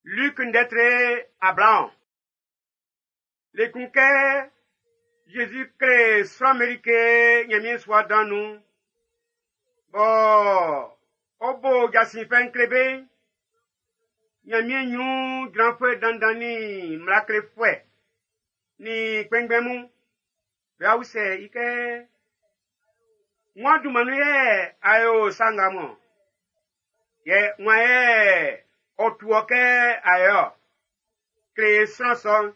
Luc Ndetre Ablan. Les conquêtes, Jésus-Christ, soit américain, n'y soit dans nous. Bon, obo, jassin pen krebe, n'y nous, grand frère dandani, mlakre fouet, ni kwengbemu, ou c'est, ike, moi du manuye, ayo sangamo, ye, moi otuoke ayo, créé son,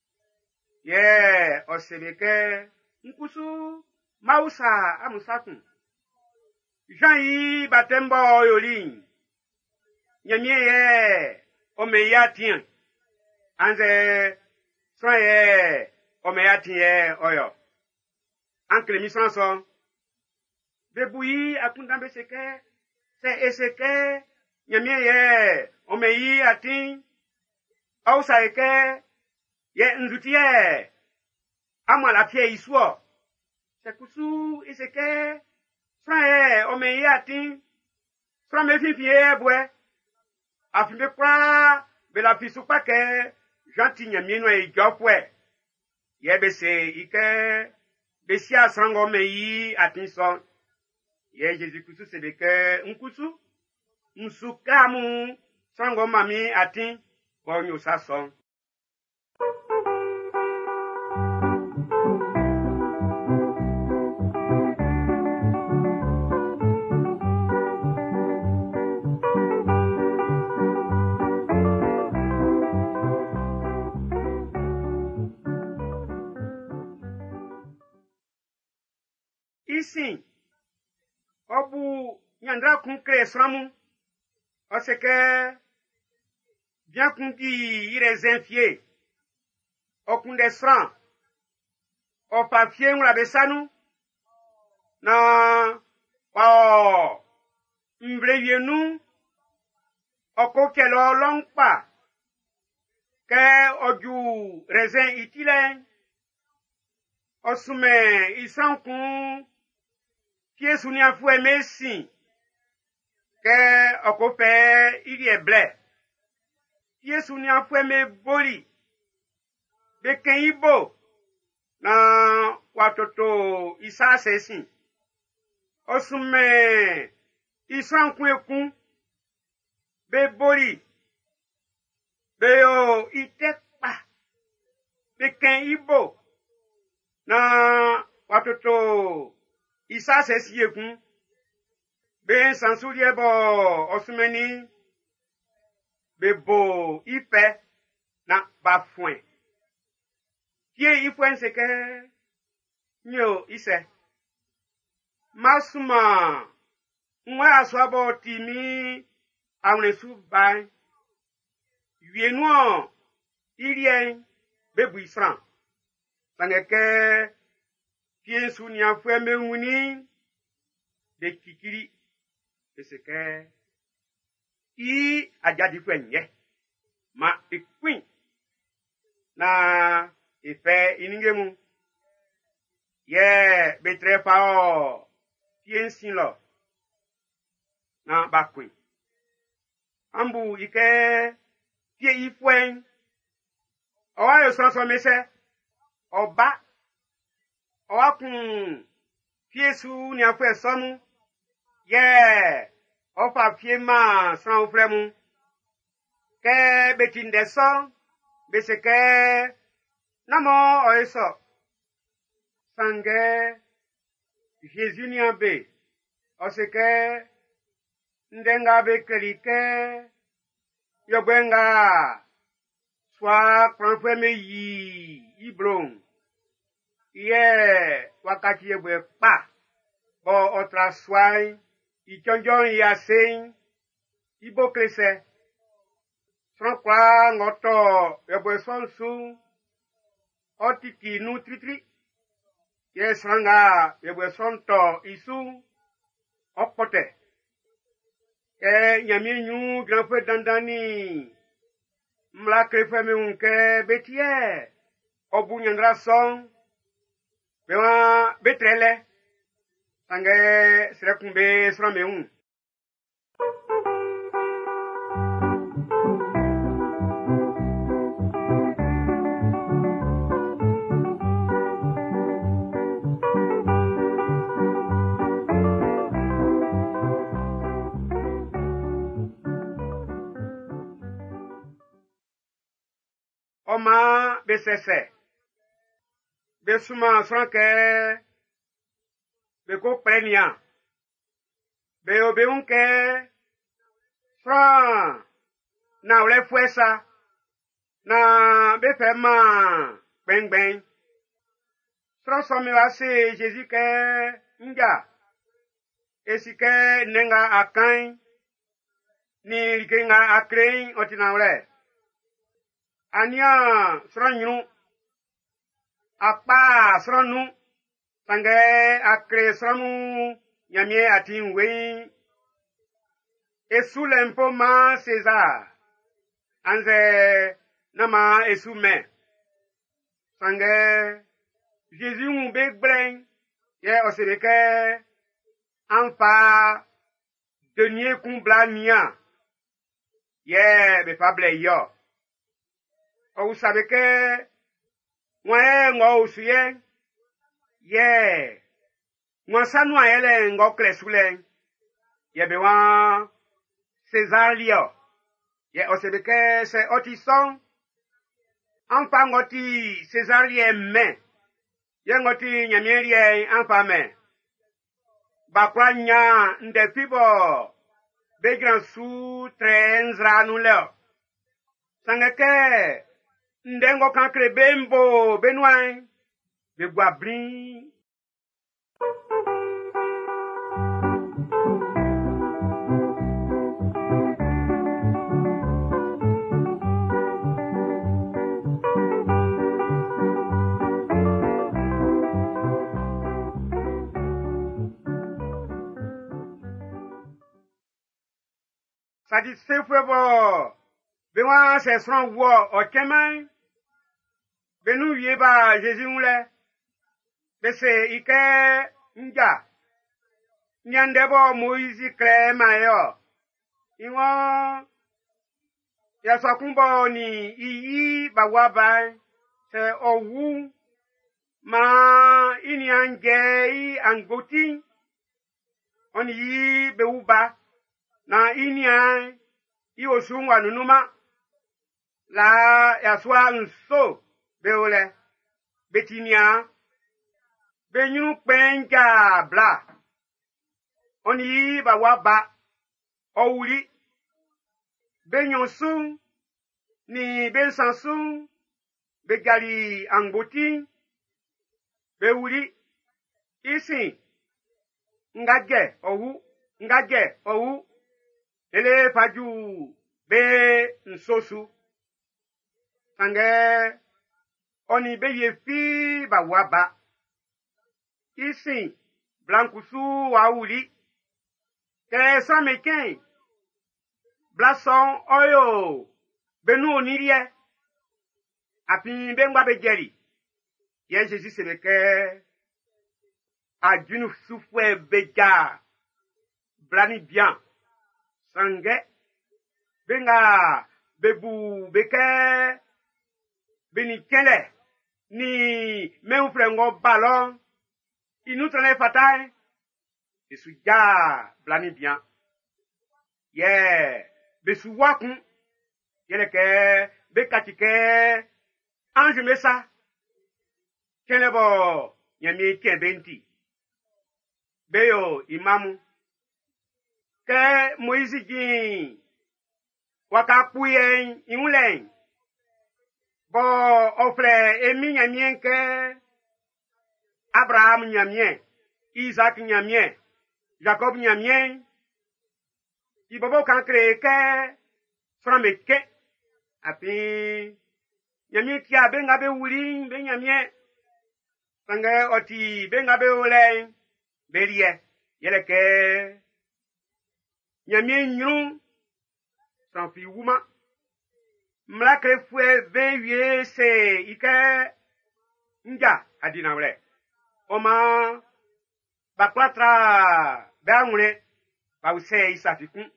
ye, osebeke, nkusu, mausa, amusakun. Jean-Yi Batembo Yolin. Nyamie ye, omeya tien. Anze, son ye, omeya tien oyo. Ankle mission son. Debouyi akundambe seke, se eseke, nyamie ye, omeyi atin. Ausa eke, ye nzuti ye. Ama la pie iswo. Se kusu eseke, Frère, omeyi atin, frère me fifie bwe, afime kwa, bela fisu pake, janti nyamino e jopwe, ye bese ike, besi asango omeyi atin son, ye Jésus kusu sebeke, nkusu, nsukamu, sango mami atin, bonyo sa son. Ici, obu nyandra kun kresramu, oseke bien kun di irezenfie, okun desran, o papie un la besanu, na o mbreyenu, oko kelo longpa, ke oju rezen itile, osume isan kun, Qui est sounia foué messi, que okope il est blé. Qui est sounia foué me boli, de kenyibo, na watoto isa sesi. Osume isan kun, be boli, be yo itekpa, de kenyibo, na watoto Isa se siekun. Ben sansulie bo osumeni. Be bo ipe na bafuen. Kie ifuen seke. Nyo ise. Masuma. Mwe aswabo timi. Aounesu bay. Vienouan. Irien. Bebu isran. Sangeke. Kien sounia fwe me uni de kikiri eseke I ajadi fwe nye ma ekwin na efe iningemu ye betre pa o kien sin lo na bakwin ambu ike kie ifwen owa yo sanso mese oba Oakun, fiesu ni afwe somu, ye, ofa fiema san ofremu, ke betinde son, beseke, namo oeso, sange, Jésus ni abe, oseke, ndenga be kelike, yobwenga, swa kranfwe yi, iblong, Ye, wakati yebwe pa, bo otra swai, ichonjon yasein, ibo klese, kwa ngoto yebwe sonsu, otiki nu tritri, ye sanga yebwe sonto isu, opote, nyami nyu granfwe dandani, mla krefe me unke betie, obu nyandra son, Bewa betrele, sange srekumbe srameun. Oma besese. Besuma franke. Beko prenia. Be obeunke. Fran. Na ule fuesa. Na befema. Beng beng. Fran somi wase Jésus ke nga. Esike nenga akain. Ni like nga akrein otina ule. Ania Fran yu. Akpa Fran nu. Sange akre Franu. Nyamie atin wei. Esu lempo ma César. Anze nama esu me. Sange Jésus mu big brain. Ye osebeke anfa denier kumbla nia. Ye be fable yo. O sabeke mwe ngo usuye. Ye mwa sanu ayele ngo kresule. Ye be wan César lio. Ye osebeke se otison. Anfa ngoti César lie me. Ye ngoti nyamie lie anfa me. Bakwa nya nde fibo. Begran su trenzra nu leo. Sangeke nde ngo kankre bembo benwai. Begwa brin. Satisfait bo. Bewa se son wo o keman. Benu yeba Jésus mule. Bese ike nga. Nyandebo Moïse kre mayo. Iwon ya sakumbo ni iyi bawaba se owu ma ini ange angoti oni yi bewuba na ini an i osunwa nunuma la ya swa nso beole betinia benyunu penja bla oni bawaba owuli benyonsun ni bensansun begali angboti bewuli isi ngage owu ele faju be nsosu sange oni be yefi bawaba isi blankusu wawuli ke sameken blason oyo benu onirie apin bengba bejeri ye Jésus sebeke ajunu sufwe beja blani bien sange benga bebu beke beni kele ni menfrengo ballon inutrele fatai isuja blani bien ye besu wakun yeleke bekatike ange mesa kenebo nyami kebenti beyo imamu ke Moïse jin wakapuye iunlen bo ofre emi nyamien ke Abraham nyamien Isaac nyamien Jacob nyamien ibobo kan kree ke frameke api nyamien kia benga be wuri be nyamien sange oti benga be ole belie yeleke nyamien nyun san fi wuma mlakre fue vewie se ike nja adina wle oma baklatra banwle ba use isafikun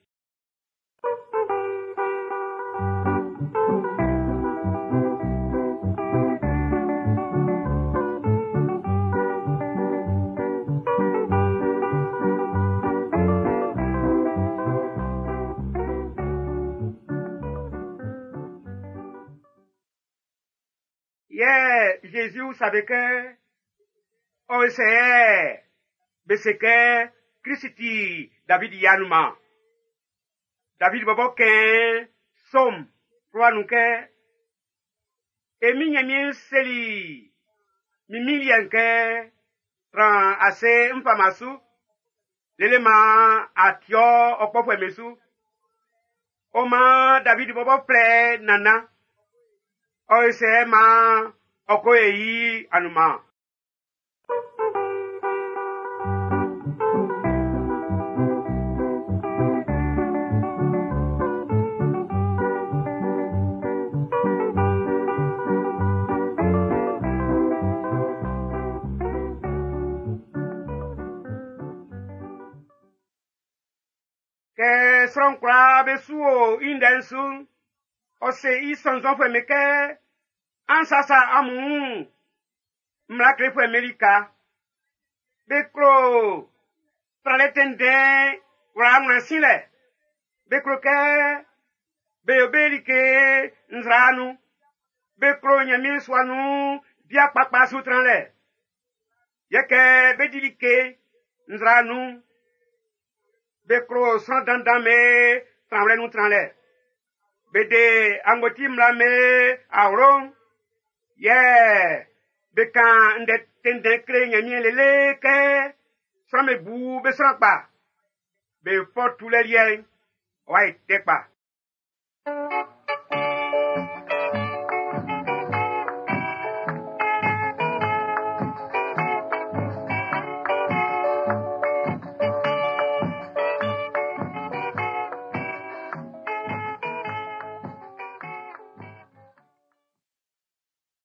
Yeah, Jésus savait que, oh, c'est que Christi, David Yanuma. David Bobo Ken, Somme, Roi Nuke, et Mignamien Seli, Mimilianke, Ran Ase Mpamasu, l'élément Atio, Opopo Mesu, Oma David Bobo Ple Nana, Oisema, Okoei Anuma. Que son kwa besuo indensu, ose isonzon fwe meke, ansasa amu, mlakre fwe Amerika, bekro, praletende, wramwansile, bekro ke, beobelike, nzranu, bekro nyami swanu, dia papa sutranle, yeke bedilike, nzranu, bekro son dandame, tranle nou tranle. Bede angoti mlame auron, yeah, bekan nde tende kre nyami lele ke, frame bu besrakpa, be fort tous les liens, ouais, tekpa.